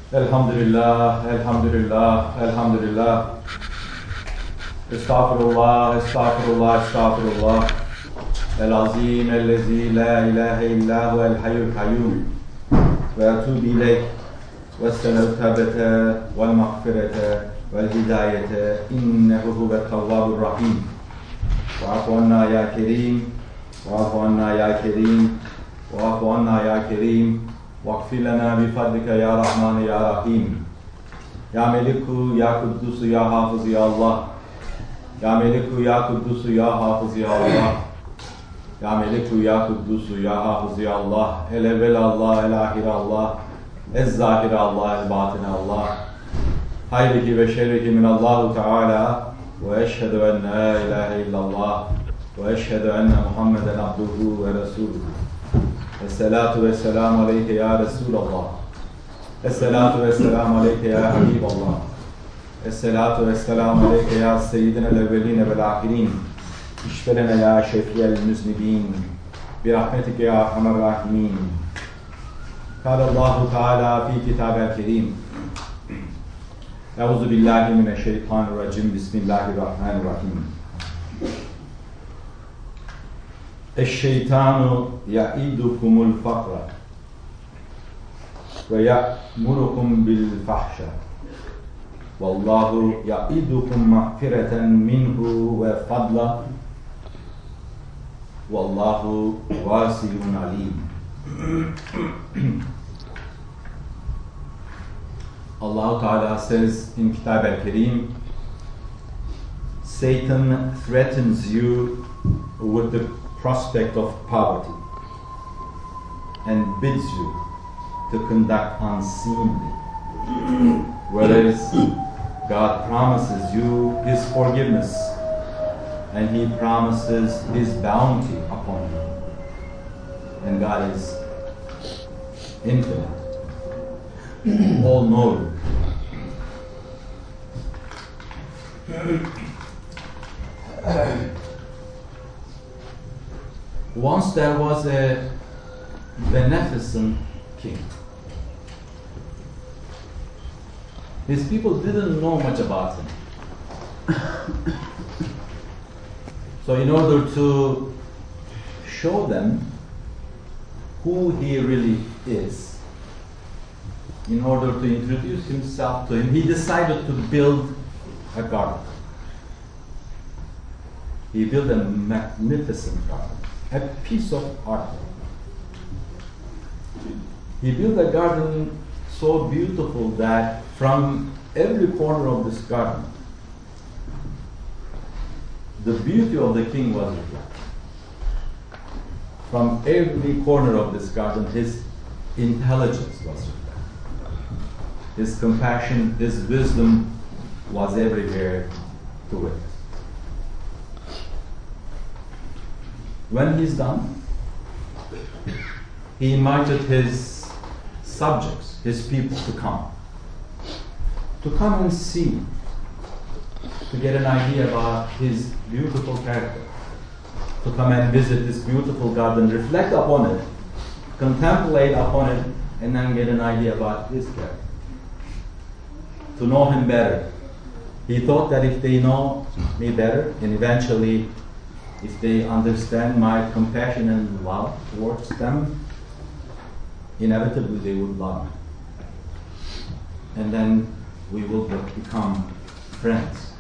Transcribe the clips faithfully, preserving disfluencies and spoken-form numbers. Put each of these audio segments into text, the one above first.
Elhamdülillah, elhamdülillah, elhamdülillah. Estağfurullah, estağfurullah, estağfurullah. El-azim, el-lezi, la ilahe illahu, el-hayyul kayyum. Ve etûbü ileyk. Ve esselel tâbete, vel mağfirete, vel hidayete. İnnehu huve tavvabur rahim. Ve afu anna ya kerim. Ve afu anna ya kerim. Ve afu anna ya kerim. وَاغْفِرْ لَنَا بِفَضْلِكَ يَا رَحْمَنُ يَا رَحِيمُ Ya Meliku, Ya Kuddusu, Ya Hafız, Ya Allah. Ya Meliku, Ya Kuddusu, Ya Hafız, Ya Allah. Ya Meliku, Ya Kuddusu, Ya Hafız, Ya Allah. El-evvel Allah, el-ahir Allah. Ez-zahir Allah, el-batin Allah. Hayrihi ve şerrihi minallahu Teala. Ve eşhedü en la ilahe illallah. Ve eşhedü enne Muhammeden abduhu ve resuluhu. Esselatu vesselamu aleyke ya Resulallah. Esselatu vesselamu aleyke ya Habiballah. Esselatu vesselamu aleyke ya Seyyidinel evveline vel ahirin. İşberene ya şefiyel müznibin. Birahmetike ya arhamer rahimin. Kâlallahu Teala fi kitabel kerim. Euzu billahi mineşşeytanirracim. Bismillahirrahmanirrahim. Eşşeytanu ya'idukumul fakra ve ya'murukum bil fahşa vallahu ya'idukum mağfireten minhu ve fadla vallahu vasiyun alim. Allah Teala says in Kitab al-Karim, Satan threatens you with the prospect of poverty and bids you to conduct unseemly, whereas God promises you His forgiveness and He promises His bounty upon you, and God is infinite, all-knowing. Once there was a beneficent king. His people didn't know much about him. So in order to show them who he really is, in order to introduce himself to him, he decided to build a garden. He built a magnificent garden. A piece of art. He built a garden so beautiful that from every corner of this garden, the beauty of the king was reflected. From every corner of this garden, his intelligence was reflected. His compassion, his wisdom was everywhere to witness. When he's done, he invited his subjects, his people to come. To come and see, to get an idea about his beautiful character. To come and visit this beautiful garden, reflect upon it, contemplate upon it, and then get an idea about his character. To know him better. He thought that if they know me better, and eventually if they understand my compassion and love towards them, inevitably they would love me. And then we will become friends.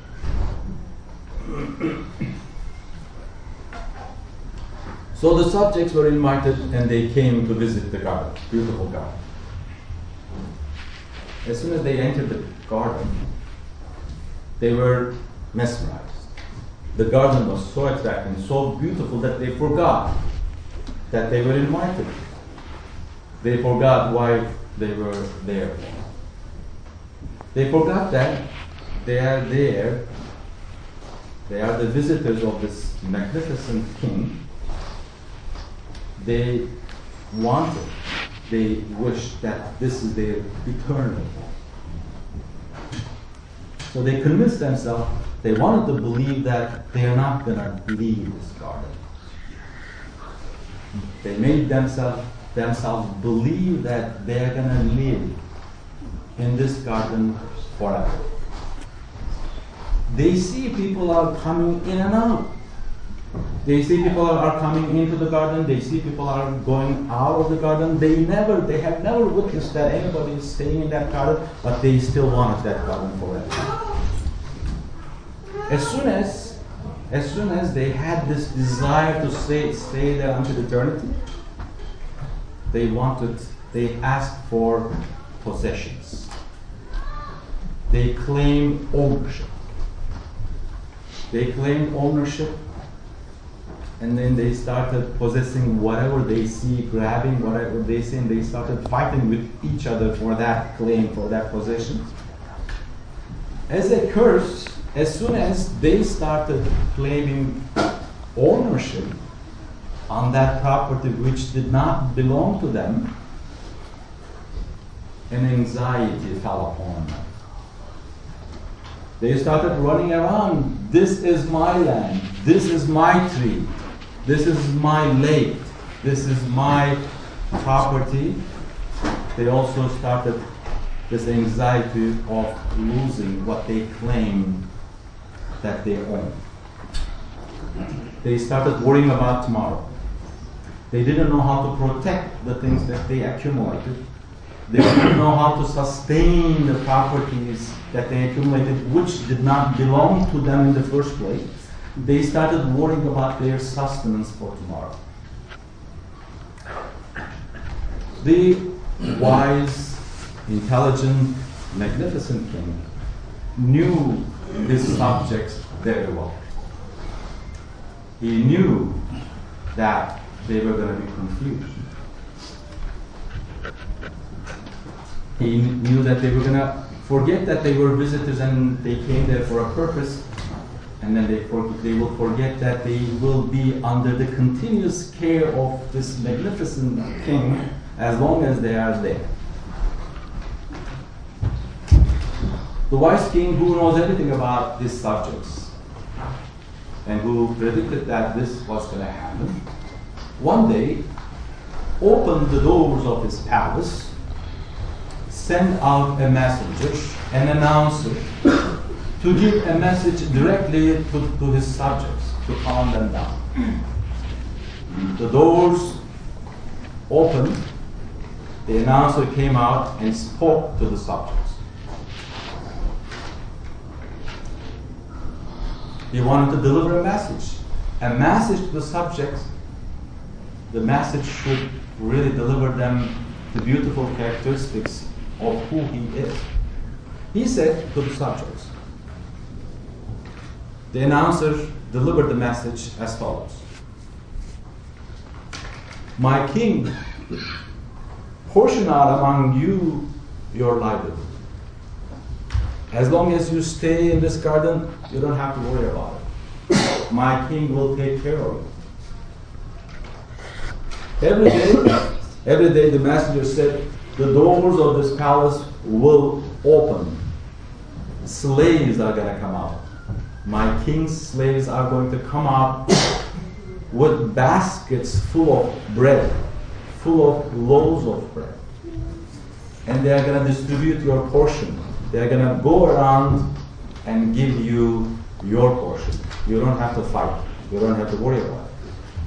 So the subjects were invited and they came to visit the garden, beautiful garden. As soon as they entered the garden, they were mesmerized. The garden was so attractive, so beautiful that they forgot that they were invited. They forgot why they were there. They forgot that they are there, they are the visitors of this magnificent king. They wanted, they wished that this is their eternal home. So they convinced themselves, they wanted to believe that they are not going to leave this garden. They made themselves themselves believe that they are going to live in this garden forever. They see people are coming in and out. They see people are coming into the garden. They see people are going out of the garden. They never, they have never witnessed that anybody is staying in that garden, but they still wanted that garden forever. As soon as, as soon as they had this desire to stay, stay there until eternity, they wanted, they asked for possessions. They claimed ownership. They claimed ownership, and then they started possessing whatever they see, grabbing whatever they see, and they started fighting with each other for that claim, for that possession. As a curse, as soon as they started claiming ownership on that property which did not belong to them, an anxiety fell upon them. They started running around. This is my land. This is my tree. This is my lake. This is my property. They also started this anxiety of losing what they claimed that they own. They started worrying about tomorrow. They didn't know how to protect the things that they accumulated. They didn't know how to sustain the properties that they accumulated, which did not belong to them in the first place. They started worrying about their sustenance for tomorrow. The wise, intelligent, magnificent king knew his subjects very well. He knew that they were going to be confused. He knew that they were going to forget that they were visitors and they came there for a purpose, and then they, for, they will forget that they will be under the continuous care of this magnificent king as long as they are there. The wise king, who knows everything about his subjects and who predicted that this was going to happen, one day opened the doors of his palace, sent out a messenger, an announcer, to give a message directly to, to his subjects, to calm them down. The doors opened, the announcer came out and spoke to the subjects. He wanted to deliver a message. A message to the subjects. The message should really deliver them the beautiful characteristics of who he is. He said to the subjects, the announcer delivered the message as follows. My king, portion out among you your livelihood. As long as you stay in this garden, you don't have to worry about it. My king will take care of it. Every day, every day the messenger said, the doors of this palace will open. Slaves are going to come out. My king's slaves are going to come out with baskets full of bread, full of loaves of bread. And they are going to distribute your portion. They are going to go around and give you your portion. You don't have to fight. You don't have to worry about it.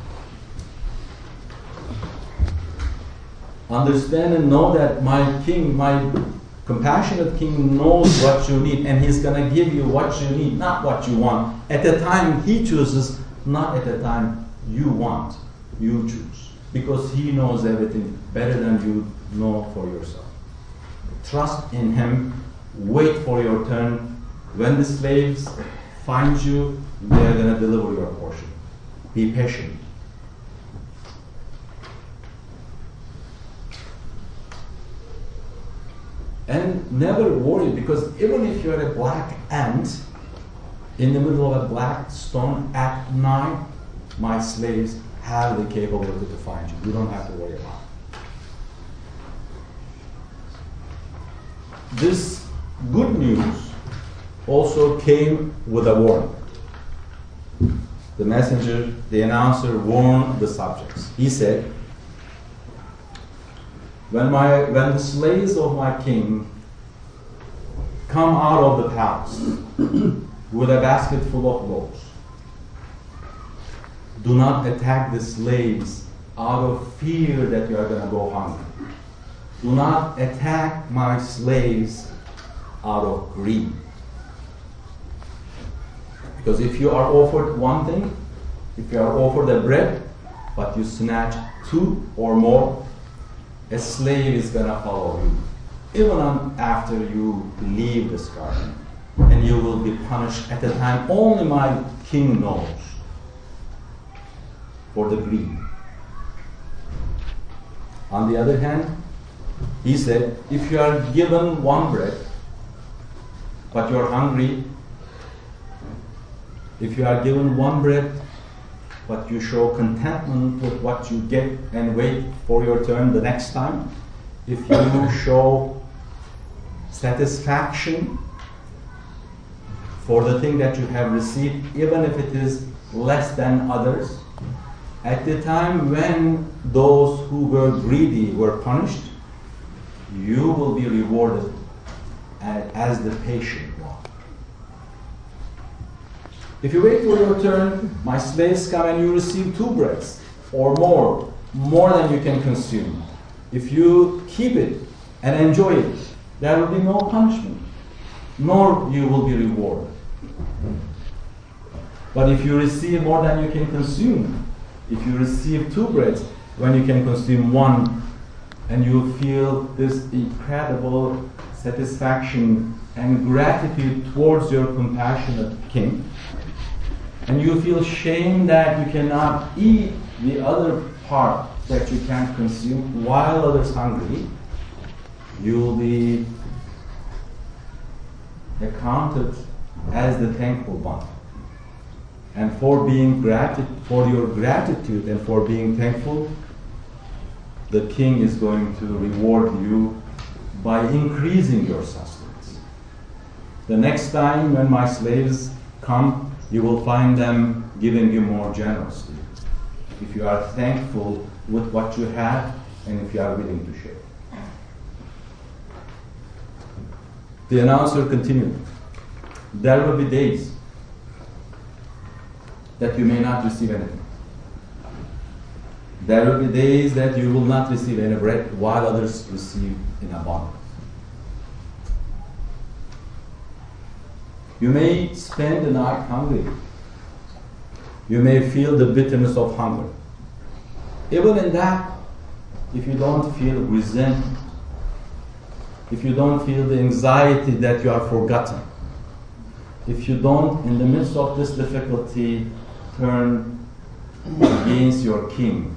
Understand and know that my king, my compassionate king knows what you need, and he's going to give you what you need, not what you want. At the time he chooses, not at the time you want. You choose. Because he knows everything better than you know for yourself. Trust in him. Wait for your turn. When the slaves find you, they are going to deliver your portion. Be patient. And never worry, because even if you're a black ant in the middle of a black stone at night, my slaves have the capability to find you. You don't have to worry about it. This good news also came with a warning. The messenger, the announcer, warned the subjects. He said, When, my, when the slaves of my king come out of the palace with a basket full of loaves. Do not attack the slaves out of fear that you are going to go hungry. Do not attack my slaves out of greed. Because if you are offered one thing, if you are offered a bread, but you snatch two or more, a slave is going to follow you, even after you leave this garden. And you will be punished at a time only my king knows for the greed. On the other hand, he said, if you are given one bread, but you are hungry, if you are given one bread, but you show contentment with what you get and wait for your turn the next time, if you show satisfaction for the thing that you have received, even if it is less than others, at the time when those who were greedy were punished, you will be rewarded as the patient one. If you wait for your turn, my slaves come and you receive two breads or more, more than you can consume. If you keep it and enjoy it, there will be no punishment, nor you will be rewarded. But if you receive more than you can consume, if you receive two breads when you can consume one, and you feel this incredible satisfaction and gratitude towards your compassionate king, and you feel shame that you cannot eat the other part that you can't consume while others hungry, you will be accounted as the thankful one. And for being gratitude, for your gratitude and for being thankful, the king is going to reward you by increasing your sustenance. The next time when my slaves come, you will find them giving you more generously, if you are thankful with what you have and if you are willing to share. The announcer continued, there will be days that you may not receive anything. There will be days that you will not receive any bread while others receive in abundance. You may spend the night hungry. You may feel the bitterness of hunger. Even in that, if you don't feel resentment, if you don't feel the anxiety that you are forgotten, if you don't, in the midst of this difficulty, turn against your king,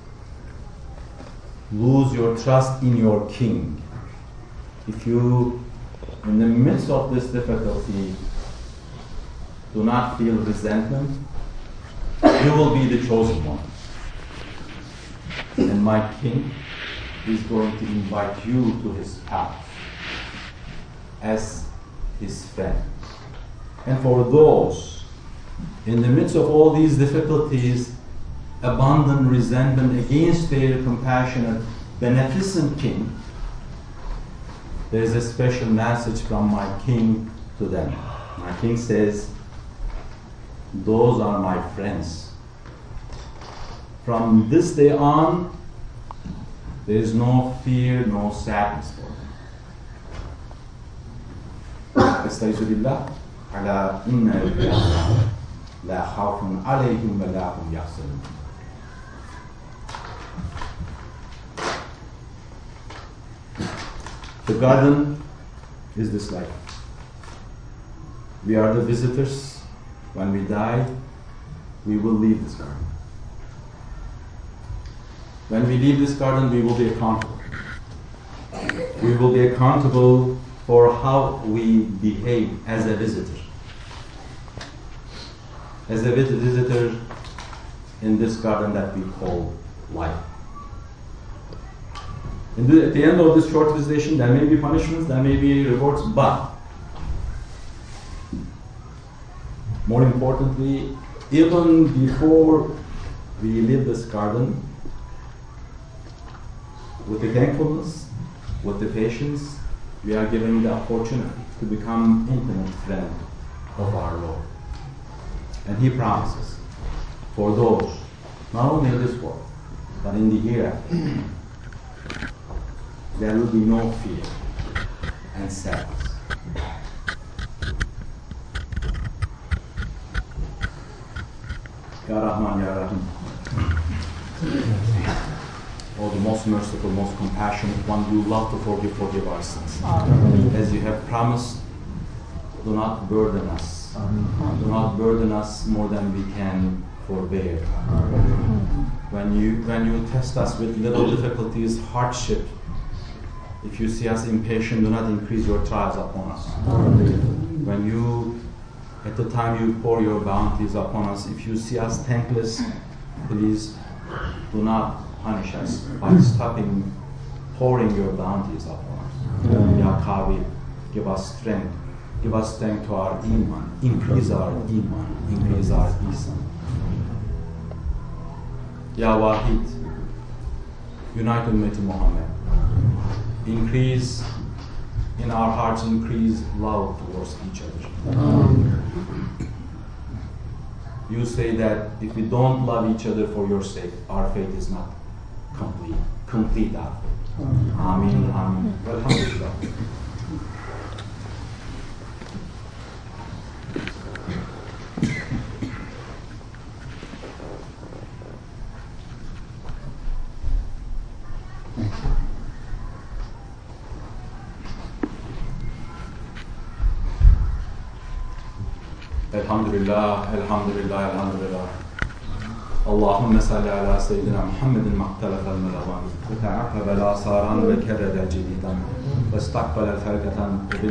lose your trust in your king, if you, in the midst of this difficulty, do not feel resentment, you will be the chosen one. And my king is going to invite you to his palace as his friend. And for those in the midst of all these difficulties, abundant resentment against their compassionate, beneficent king, there is a special message from my king to them. My king says, those are my friends. From this day on, there is no fear, no sadness for them. Estaizu billah, ala inna la khawfun alayhim wa la hum yahzanun. The garden is this life. We are the visitors. When we die, we will leave this garden. When we leave this garden, we will be accountable. We will be accountable for how we behave as a visitor. As a visitor in this garden that we call life. And at the end of this short visitation, there may be punishments, there may be rewards, but more importantly, even before we leave this garden, with the thankfulness, with the patience, we are given the opportunity to become intimate friend of our Lord. And He promises for those, not only in this world, but in the hereafter, there will be no fear and sadness. Ya Rahman, Ya Rahim. Oh, the most merciful, most compassionate one, you love to forgive, forgive our sins. Amen. As you have promised, do not burden us. Amen. Do not burden us more than we can forbear. Amen. When you when you test us with little difficulties, hardship, if you see us impatient, do not increase your trials upon us. Amen. When you, at the time you pour your bounties upon us, if you see us thankless, please do not punish us by stopping pouring your bounties upon us. Mm. Ya Qawi, give us strength. Give us strength to our iman. Increase our iman. Increase our isan. Ya Wahid, unite Ummati Muhammad. Increase in our hearts, increase love towards each other. Mm. You say that if we don't love each other for your sake, our faith is not complete. Complete our faith. Ameen, ameen. Alhamdulillah. Elhamdülillah, elhamdülillah, elhamdülillah. Allahümme salli ala seyyidina Muhammedin maktelefel melavan ve te'akkabel asaran ve kerredel cedidan ve istakbelel ferkatan